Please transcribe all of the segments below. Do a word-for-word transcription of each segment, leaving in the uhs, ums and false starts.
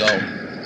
go.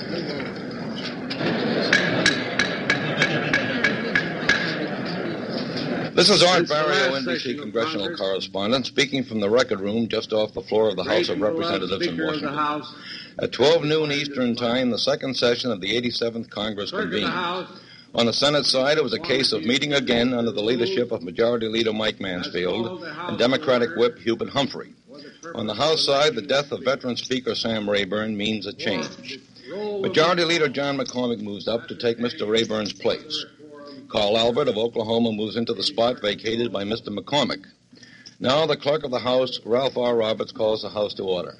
This is Art Barrio, N B C congressional correspondent, speaking from the record room just off the floor of the House of Representatives in Washington. At twelve noon Eastern Time, the second session of the eighty-seventh Congress convened. On the Senate side, it was a case of meeting again under the leadership of Majority Leader Mike Mansfield and Democratic Whip Hubert Humphrey. On the House side, the death of veteran Speaker Sam Rayburn means a change. Majority Leader John McCormick moves up to take Mister Rayburn's place. Carl Albert of Oklahoma moves into the spot vacated by Mister McCormick. Now the Clerk of the House, Ralph R. Roberts, calls the House to order.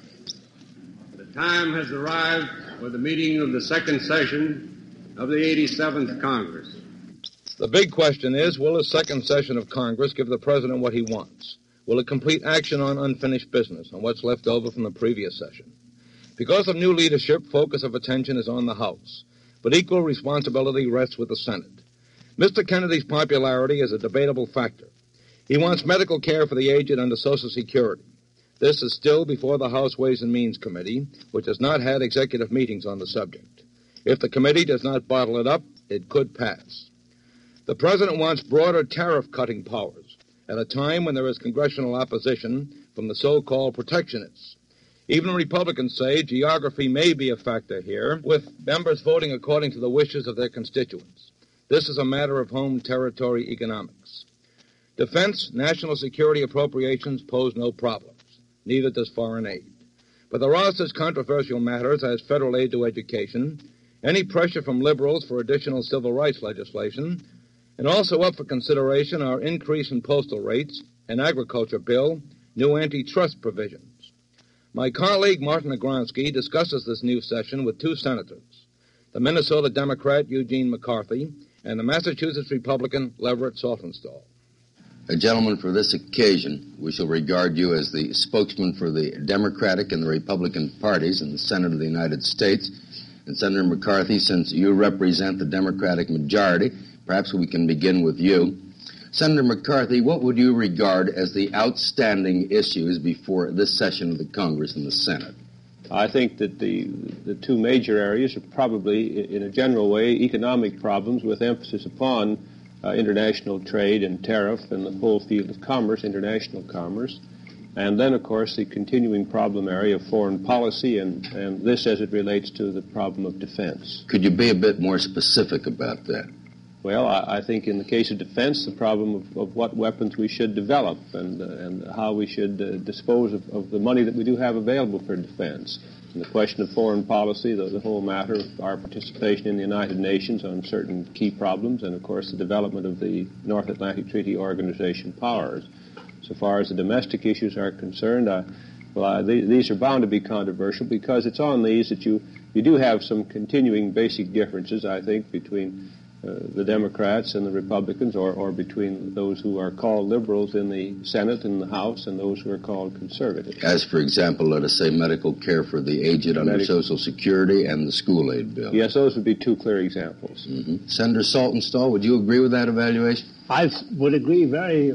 The time has arrived for the meeting of the second session of the eighty-seventh Congress. The big question is, will the second session of Congress give the President what he wants? Will it complete action on unfinished business, on what's left over from the previous session? Because of new leadership, focus of attention is on the House, but equal responsibility rests with the Senate. Mister Kennedy's popularity is a debatable factor. He wants medical care for the aged under Social Security. This is still before the House Ways and Means Committee, which has not had executive meetings on the subject. If the committee does not bottle it up, it could pass. The President wants broader tariff-cutting powers at a time when there is congressional opposition from the so-called protectionists. Even Republicans say geography may be a factor here, with members voting according to the wishes of their constituents. This is a matter of home territory economics. Defense, national security appropriations pose no problems. Neither does foreign aid. But there are such controversial matters as federal aid to education, any pressure from liberals for additional civil rights legislation, and also up for consideration are increase in postal rates, an agriculture bill, new antitrust provisions. My colleague Martin Agronsky discusses this new session with two senators, the Minnesota Democrat Eugene McCarthy and the Massachusetts Republican Leverett Saltonstall. Uh, gentlemen, for this occasion, we shall regard you as the spokesman for the Democratic and the Republican parties in the Senate of the United States. And Senator McCarthy, since you represent the Democratic majority, perhaps we can begin with you. Senator McCarthy, what would you regard as the outstanding issues before this session of the Congress and the Senate? I think that the the two major areas are probably, in a general way, economic problems with emphasis upon uh, international trade and tariff and the whole field of commerce, international commerce. And then, of course, the continuing problem area of foreign policy and, and this as it relates to the problem of defense. Could you be a bit more specific about that? Well, I, I think in the case of defense, the problem of, of what weapons we should develop and, uh, and how we should uh, dispose of, of the money that we do have available for defense. And the question of foreign policy, the, the whole matter of our participation in the United Nations on certain key problems, and, of course, the development of the North Atlantic Treaty Organization powers. So far as the domestic issues are concerned, uh, well, uh, th- these are bound to be controversial because it's on these that you, you do have some continuing basic differences, I think, between Uh, the Democrats and the Republicans, or, or between those who are called liberals in the Senate and the House and those who are called conservatives. As, for example, let us say medical care for the aged under Medical. Social Security and the school aid bill. Yes, those would be two clear examples. Mm-hmm. Senator Saltonstall, would you agree with that evaluation? I would agree very,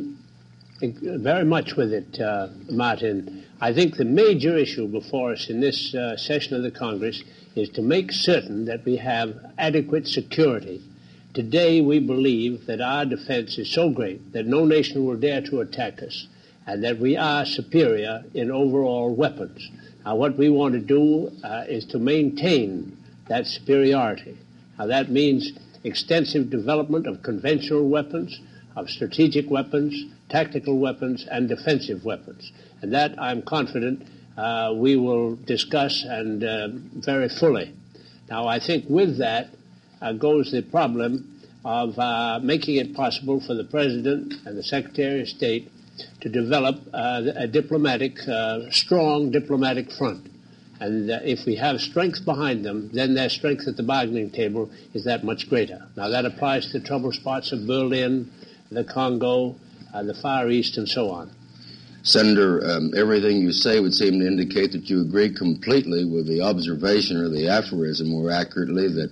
very much with it, uh, Martin. I think the major issue before us in this uh, session of the Congress is to make certain that we have adequate security. Today, we believe that our defense is so great that no nation will dare to attack us, and that we are superior in overall weapons. Now, what we want to do uh, is to maintain that superiority. Now, that means extensive development of conventional weapons, of strategic weapons, tactical weapons, and defensive weapons. And that, I'm confident, uh, we will discuss and uh, very fully. Now, I think with that, Uh, goes the problem of uh, making it possible for the President and the Secretary of State to develop uh, a diplomatic, uh, strong diplomatic front. And uh, if we have strength behind them, then their strength at the bargaining table is that much greater. Now, that applies to the trouble spots of Berlin, the Congo, uh, the Far East, and so on. Senator, um, everything you say would seem to indicate that you agree completely with the observation, or the aphorism more accurately, that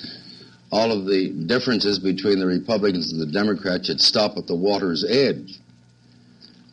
all of the differences between the Republicans and the Democrats should stop at the water's edge.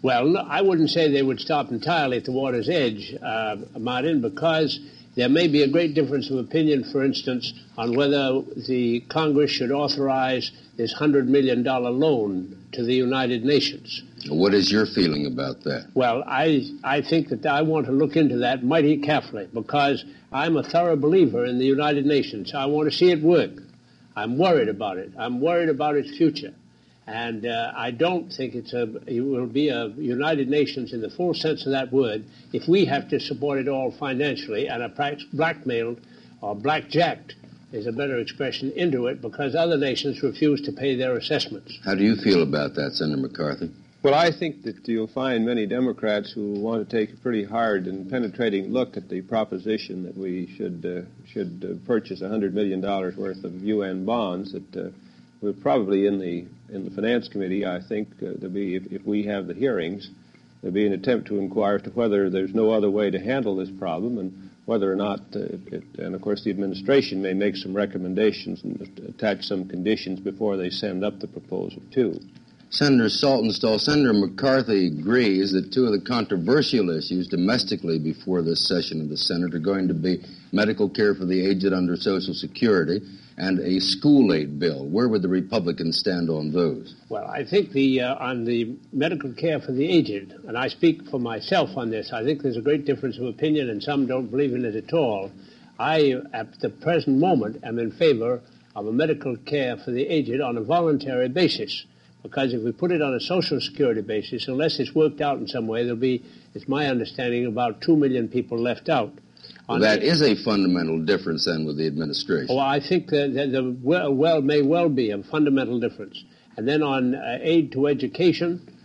Well, no, I wouldn't say they would stop entirely at the water's edge, uh, Martin, because there may be a great difference of opinion, for instance, on whether the Congress should authorize this one hundred million dollars loan to the United Nations. What is your feeling about that? Well, I, I think that I want to look into that mighty carefully because I'm a thorough believer in the United Nations. I want to see it work. I'm worried about it. I'm worried about its future. And uh, I don't think it's a, it will be a United Nations in the full sense of that word if we have to support it all financially and are blackmailed or blackjacked is a better expression into it because other nations refuse to pay their assessments. How do you feel about that, Senator McCarthy? Well, I think that you'll find many Democrats who want to take a pretty hard and penetrating look at the proposition that we should uh, should uh, purchase one hundred million dollars worth of U N bonds. That uh, we're probably in the in the Finance Committee, I think uh, there'll be, if, if we have the hearings, there'll be an attempt to inquire as to whether there's no other way to handle this problem and whether or not, uh, it, it, and of course the administration may make some recommendations and attach some conditions before they send up the proposal too. Senator Saltonstall, Senator McCarthy agrees that two of the controversial issues domestically before this session of the Senate are going to be medical care for the aged under Social Security and a school aid bill. Where would the Republicans stand on those? Well, I think the uh, on the medical care for the aged, and I speak for myself on this, I think there's a great difference of opinion and some don't believe in it at all. I, at the present moment, am in favor of a medical care for the aged on a voluntary basis. Because if we put it on a Social Security basis, unless it's worked out in some way, there'll be, it's my understanding, about two million people left out. Well, that is a fundamental difference, then, with the administration. Well, I think that the well, well may well be a fundamental difference. And then on uh, aid to education,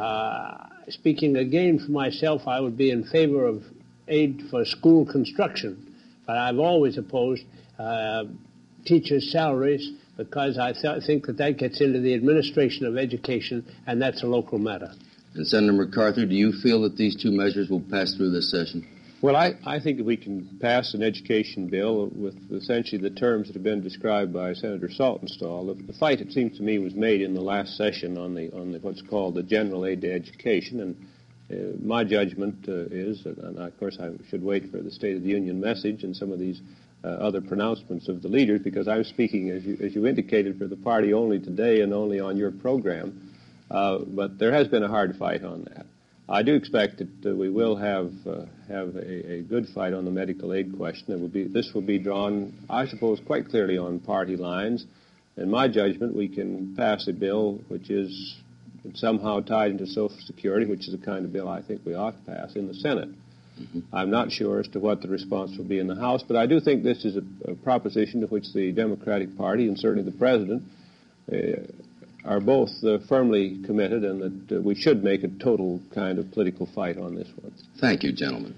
uh, speaking again for myself, I would be in favor of aid for school construction. But I've always opposed uh, teachers' salaries because I th- think that that gets into the administration of education, and that's a local matter. And Senator McCarthy, do you feel that these two measures will pass through this session? Well, I, I think that we can pass an education bill with essentially the terms that have been described by Senator Saltonstall. The, the fight, it seems to me, was made in the last session on the on the, what's called the general aid to education, and uh, my judgment uh, is, and of course I should wait for the State of the Union message and some of these uh, other pronouncements of the leaders, because I'm speaking, as you, as you indicated, for the party only today and only on your program, uh, but there has been a hard fight on that. I do expect that uh, we will have uh, have a, a good fight on the medical aid question. It will be this will be drawn, I suppose, quite clearly on party lines. In my judgment, we can pass a bill which is somehow tied into Social Security, which is the kind of bill I think we ought to pass in the Senate. Mm-hmm. I'm not sure as to what the response will be in the House, but I do think this is a, a proposition to which the Democratic Party and certainly the President uh, are both uh, firmly committed, and that uh, we should make a total kind of political fight on this one. Thank you, gentlemen.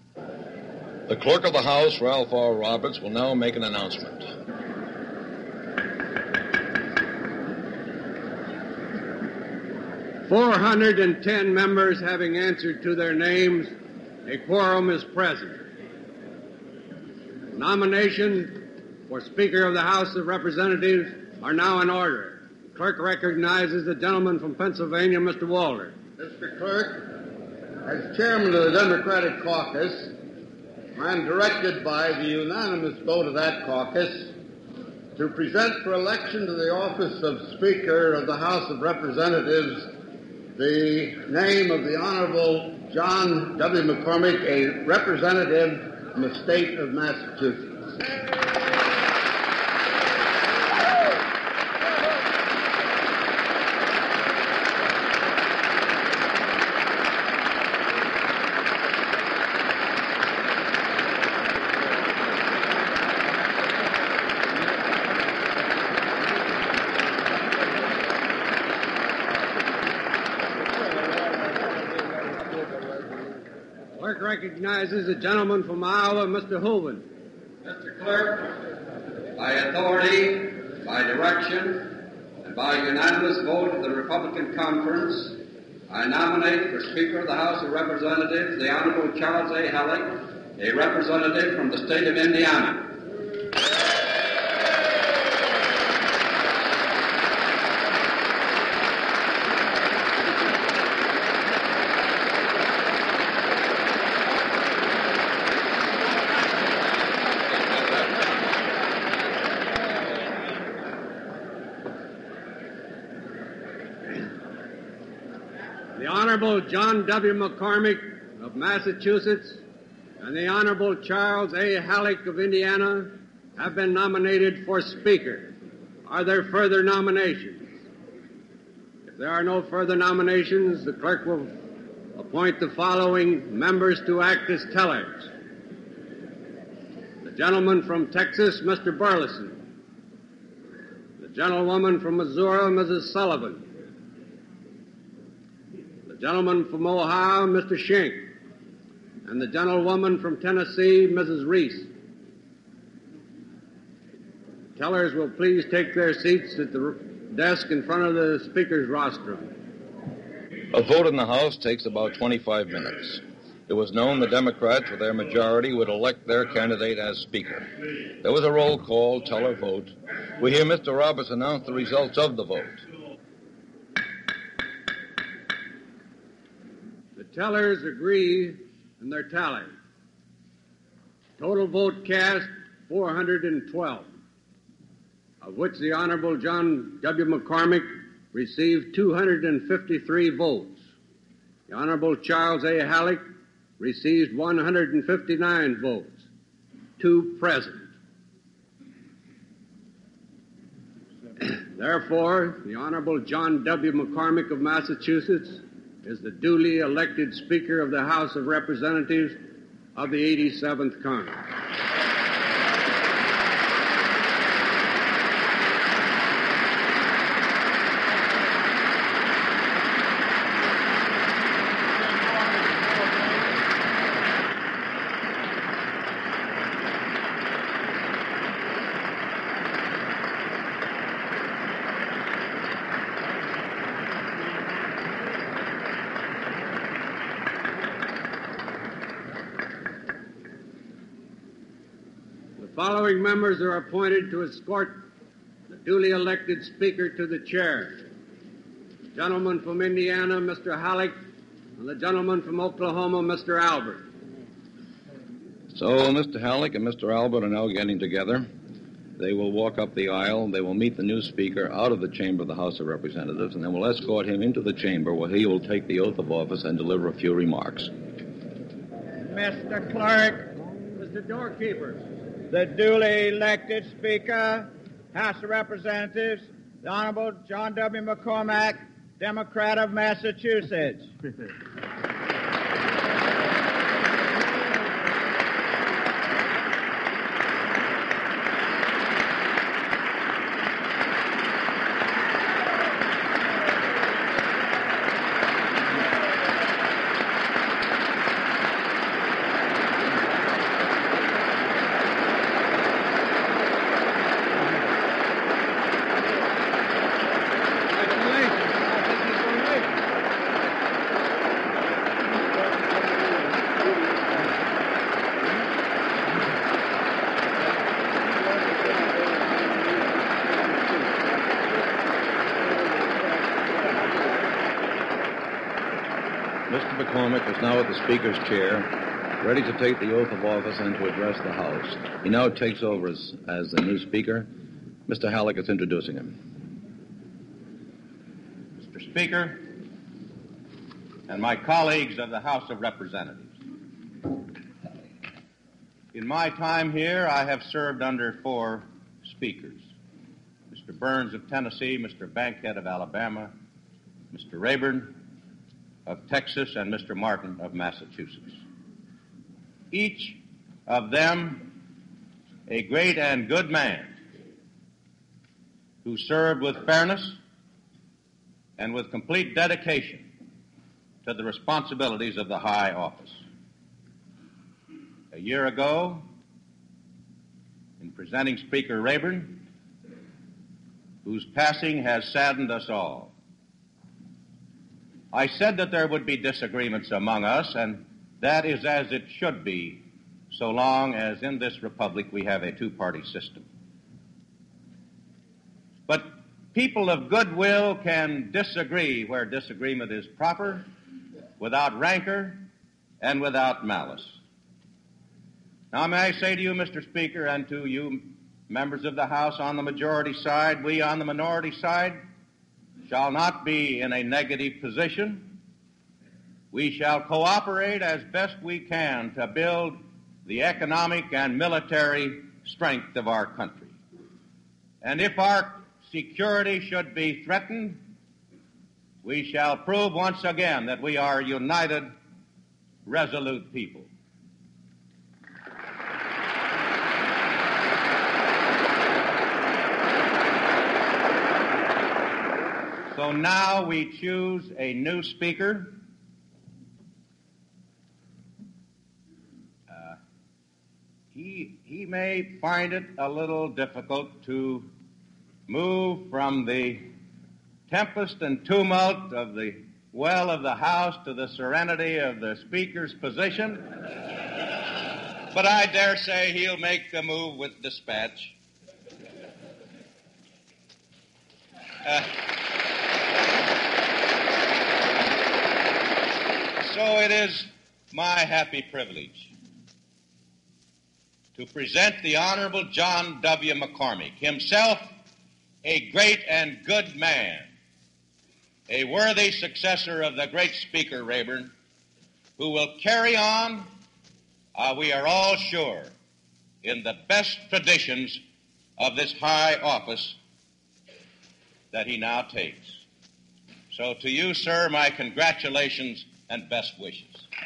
The Clerk of the House, Ralph R. Roberts, will now make an announcement. four hundred ten members having answered to their names, a quorum is present. Nomination for Speaker of the House of Representatives are now in order. Clerk recognizes the gentleman from Pennsylvania, Mister Walter. Mister Clerk, as chairman of the Democratic caucus, I am directed by the unanimous vote of that caucus to present for election to the office of Speaker of the House of Representatives the name of the Honorable John W. McCormick, a representative from the state of Massachusetts. Recognizes the gentleman from Iowa, Mister Hoeven. Mister Clerk, by authority, by direction, and by unanimous vote of the Republican Conference, I nominate for Speaker of the House of Representatives the Honorable Charles A. Halleck, a representative from the state of Indiana. Honorable John W. McCormick of Massachusetts and the Honorable Charles A. Halleck of Indiana have been nominated for Speaker. Are there further nominations? If there are no further nominations, the clerk will appoint the following members to act as tellers. The gentleman from Texas, Mister Burleson. The gentlewoman from Missouri, Missus Sullivan. The gentleman from Ohio, Mister Schenck. And the gentlewoman from Tennessee, Missus Reese. Tellers will please take their seats at the desk in front of the Speaker's rostrum. A vote in the House takes about twenty-five minutes. It was known the Democrats, with their majority, would elect their candidate as Speaker. There was a roll call, teller vote. We hear Mister Roberts announce the results of the vote. The tellers agree in their tally. Total vote cast, four hundred twelve, of which the Honorable John W. McCormick received two hundred fifty-three votes. The Honorable Charles A. Halleck received one hundred fifty-nine votes, two present. Therefore, the Honorable John W. McCormick of Massachusetts is the duly elected Speaker of the House of Representatives of the eighty-seventh Congress. The following members are appointed to escort the duly elected Speaker to the chair. The gentleman from Indiana, Mister Halleck, and the gentleman from Oklahoma, Mister Albert. So Mister Halleck and Mister Albert are now getting together. They will walk up the aisle. They will meet the new Speaker out of the chamber of the House of Representatives, and then will escort him into the chamber where he will take the oath of office and deliver a few remarks. Mister Clerk, Mister Doorkeeper, the duly elected Speaker, House of Representatives, the Honorable John W. McCormack, Democrat of Massachusetts. Mister McCormick is now at the Speaker's chair, ready to take the oath of office and to address the House. He now takes over as, as the new Speaker. Mister Halleck is introducing him. Mister Speaker, and my colleagues of the House of Representatives, in my time here, I have served under four speakers: Mister Burns of Tennessee, Mister Bankhead of Alabama, Mister Rayburn of Texas, and Mister Martin of Massachusetts. Each of them a great and good man who served with fairness and with complete dedication to the responsibilities of the high office. A year ago, in presenting Speaker Rayburn, whose passing has saddened us all, I said that there would be disagreements among us, and that is as it should be, so long as in this republic we have a two-party system. But people of goodwill can disagree where disagreement is proper, without rancor and without malice. Now, may I say to you, Mister Speaker, and to you members of the House on the majority side, we on the minority side shall not be in a negative position, we shall cooperate as best we can to build the economic and military strength of our country. And if our security should be threatened, we shall prove once again that we are a united, resolute people. So now we choose a new speaker. Uh, he, he may find it a little difficult to move from the tempest and tumult of the well of the House to the serenity of the Speaker's position, but I dare say he'll make the move with dispatch. Uh, So it is my happy privilege to present the Honorable John W. McCormack, himself a great and good man, a worthy successor of the great Speaker Rayburn, who will carry on, uh, we are all sure, in the best traditions of this high office that he now takes. So to you, sir, my congratulations and best wishes.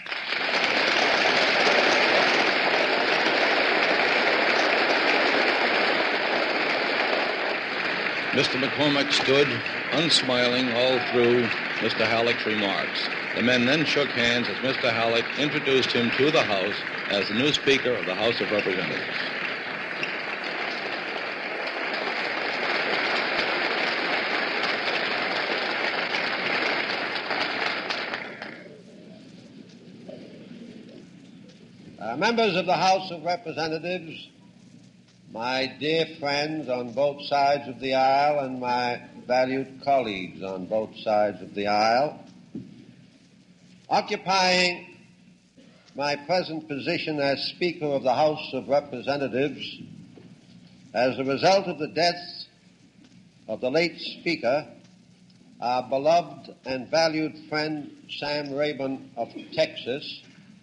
Mister McCormack stood unsmiling all through Mister Halleck's remarks. The men then shook hands as Mister Halleck introduced him to the House as the new Speaker of the House of Representatives. Uh, members of the House of Representatives, my dear friends on both sides of the aisle and my valued colleagues on both sides of the aisle, occupying my present position as Speaker of the House of Representatives as a result of the death of the late Speaker, our beloved and valued friend Sam Rayburn of Texas,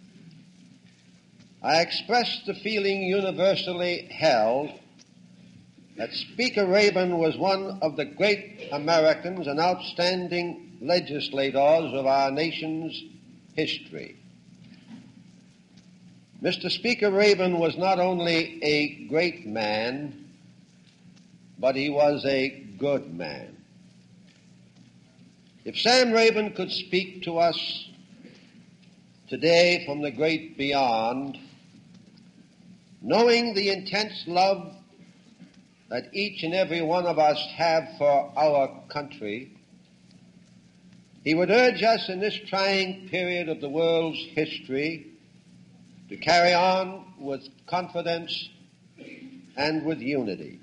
I express the feeling universally held that Speaker Rayburn was one of the great Americans and outstanding legislators of our nation's history. Mister Speaker Rayburn was not only a great man, but he was a good man. If Sam Rayburn could speak to us today from the great beyond, knowing the intense love that each and every one of us have for our country, he would urge us in this trying period of the world's history to carry on with confidence and with unity.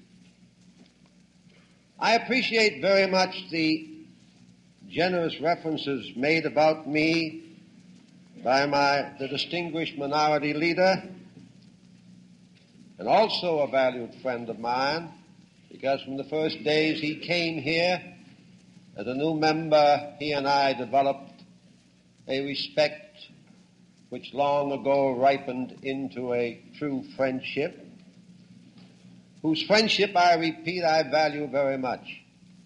I appreciate very much the generous references made about me by my, the distinguished minority leader, and also a valued friend of mine, because from the first days he came here as a new member, he and I developed a respect which long ago ripened into a true friendship, whose friendship, I repeat, I value very much.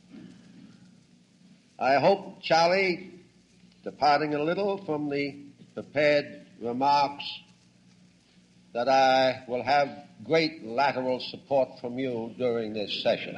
I hope, Charlie, departing a little from the prepared remarks, that I will have great lateral support from you during this session.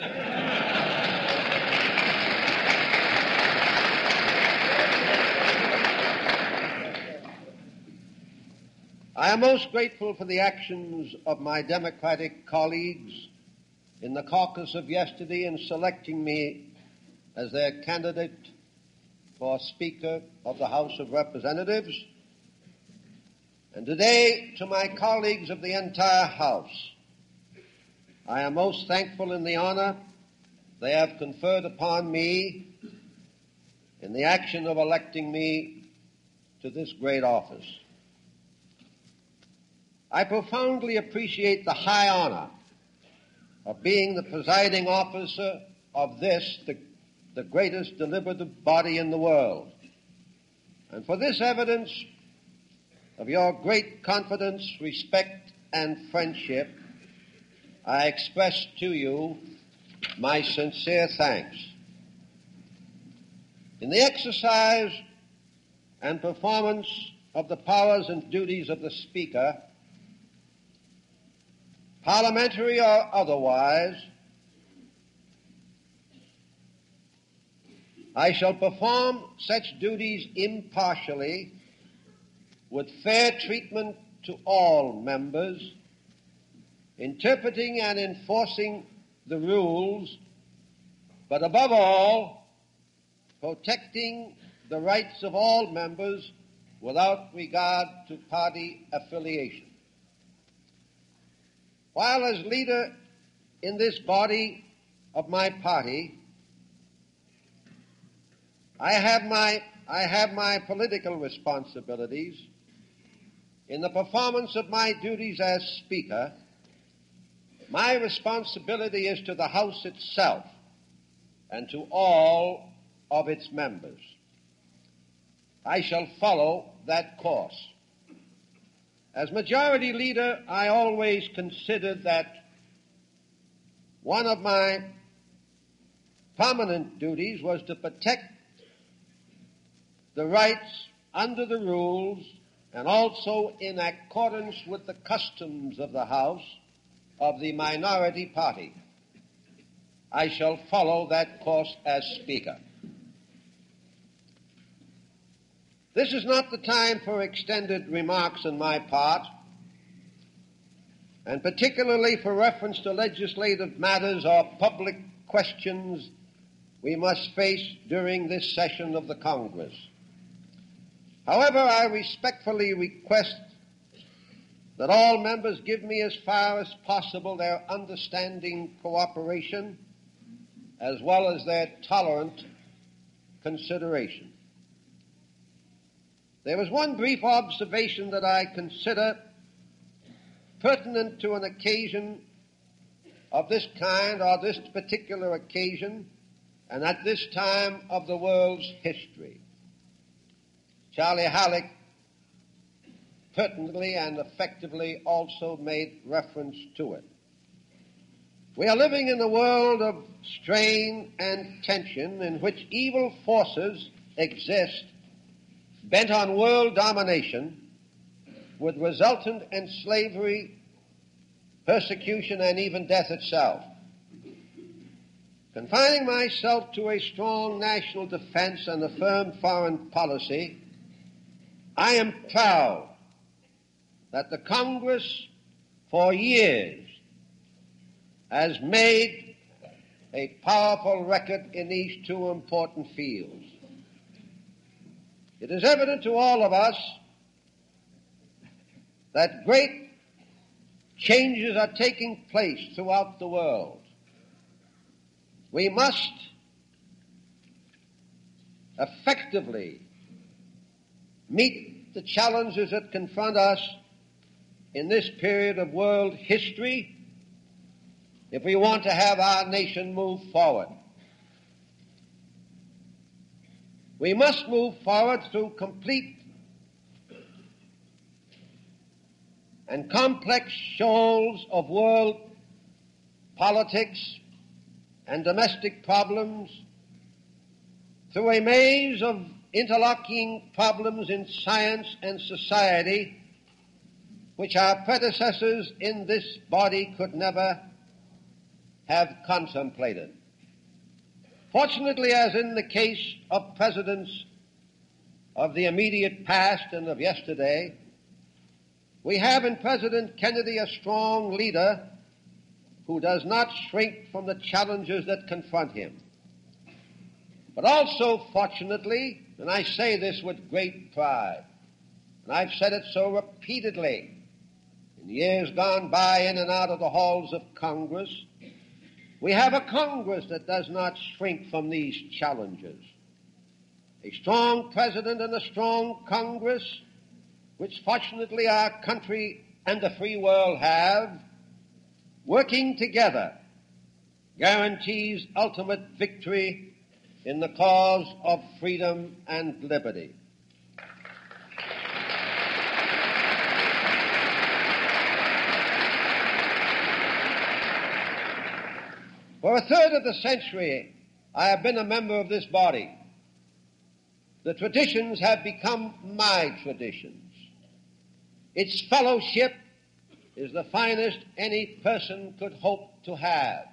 I am most grateful for the actions of my Democratic colleagues in the caucus of yesterday in selecting me as their candidate for Speaker of the House of Representatives. And today, to my colleagues of the entire House, I am most thankful in the honor they have conferred upon me in the action of electing me to this great office. I profoundly appreciate the high honor of being the presiding officer of this, the, the greatest deliberative body in the world. And for this evidence of your great confidence, respect, and friendship, I express to you my sincere thanks. In the exercise and performance of the powers and duties of the Speaker, parliamentary or otherwise, I shall perform such duties impartially, with fair treatment to all members, interpreting and enforcing the rules, but above all, protecting the rights of all members without regard to party affiliation. While as leader in this body of my party, I have my, I have my political responsibilities. In the performance of my duties as Speaker, my responsibility is to the House itself and to all of its members. I shall follow that course. As Majority Leader, I always considered that one of my prominent duties was to protect the rights under the rules and also in accordance with the customs of the House of the minority party. I shall follow that course as Speaker. This is not the time for extended remarks on my part, and particularly for reference to legislative matters or public questions we must face during this session of the Congress. However, I respectfully request that all members give me as far as possible their understanding cooperation as well as their tolerant consideration. There is one brief observation that I consider pertinent to an occasion of this kind or this particular occasion and at this time of the world's history. Charlie Halleck pertinently and effectively also made reference to it. We are living in a world of strain and tension in which evil forces exist bent on world domination with resultant enslavery, persecution, and even death itself. Confining myself to a strong national defense and a firm foreign policy, I am proud that the Congress for years has made a powerful record in these two important fields. It is evident to all of us that great changes are taking place throughout the world. We must effectively meet the challenges that confront us in this period of world history if we want to have our nation move forward. We must move forward through complete and complex shoals of world politics and domestic problems, through a maze of interlocking problems in science and society which our predecessors in this body could never have contemplated. Fortunately, as in the case of presidents of the immediate past and of yesterday, we have in President Kennedy a strong leader who does not shrink from the challenges that confront him. But also, fortunately, and I say this with great pride, and I've said it so repeatedly in years gone by in and out of the halls of Congress, we have a Congress that does not shrink from these challenges. A strong president and a strong Congress, which fortunately our country and the free world have, working together, guarantees ultimate victory in the cause of freedom and liberty. For a third of the century, I have been a member of this body. The traditions have become my traditions. Its fellowship is the finest any person could hope to have.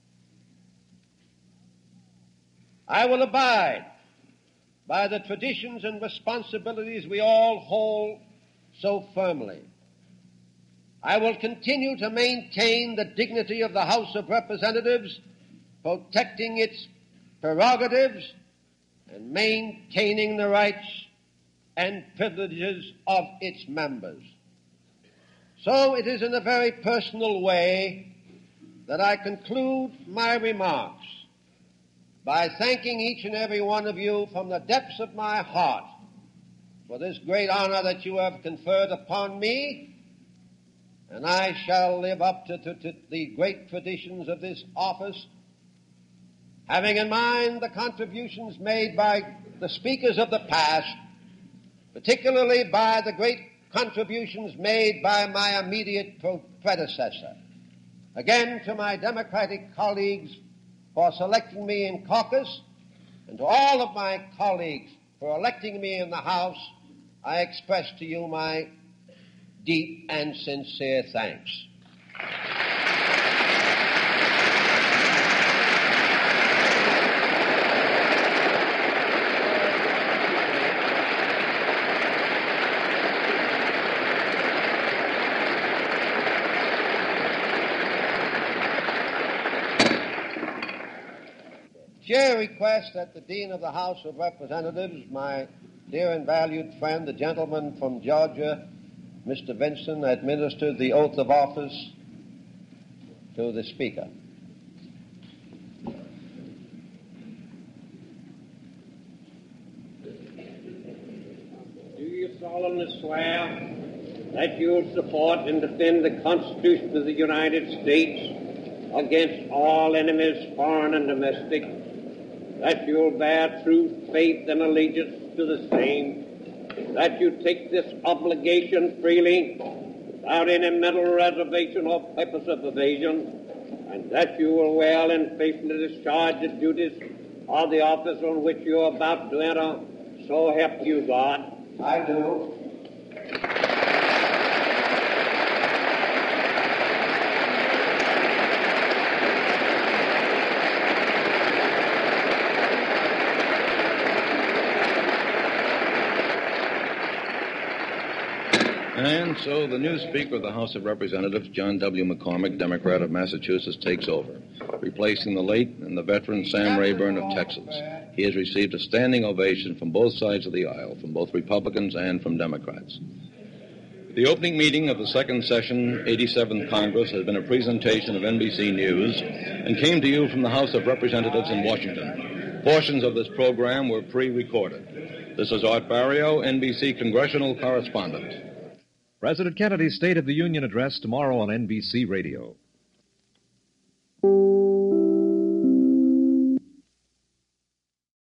I will abide by the traditions and responsibilities we all hold so firmly. I will continue to maintain the dignity of the House of Representatives, protecting its prerogatives and maintaining the rights and privileges of its members. So it is in a very personal way that I conclude my remarks by thanking each and every one of you from the depths of my heart for this great honor that you have conferred upon me, and I shall live up to, to, to the great traditions of this office, having in mind the contributions made by the speakers of the past, particularly by the great contributions made by my immediate predecessor. Again, to my Democratic colleagues for selecting me in caucus, and to all of my colleagues for electing me in the House, I express to you my deep and sincere thanks. Chair requests that the Dean of the House of Representatives, my dear and valued friend, the gentleman from Georgia, Mister Vinson, administer the oath of office to the Speaker. Do you solemnly swear that you will support and defend the Constitution of the United States against all enemies, foreign and domestic, that you will bear truth, faith, and allegiance to the same, that you take this obligation freely, without any mental reservation or purpose of evasion, and that you will well and faithfully discharge the duties of the office on which you are about to enter, so help you God. I do. And so the new Speaker of the House of Representatives, John W. McCormack, Democrat of Massachusetts, takes over, replacing the late and the veteran Sam Rayburn of Texas. He has received a standing ovation from both sides of the aisle, from both Republicans and from Democrats. The opening meeting of the second session, eighty-seventh Congress, has been a presentation of N B C News and came to you from the House of Representatives in Washington. Portions of this program were pre-recorded. This is Art Barrio, N B C Congressional Correspondent. President Kennedy's State of the Union address tomorrow on N B C Radio.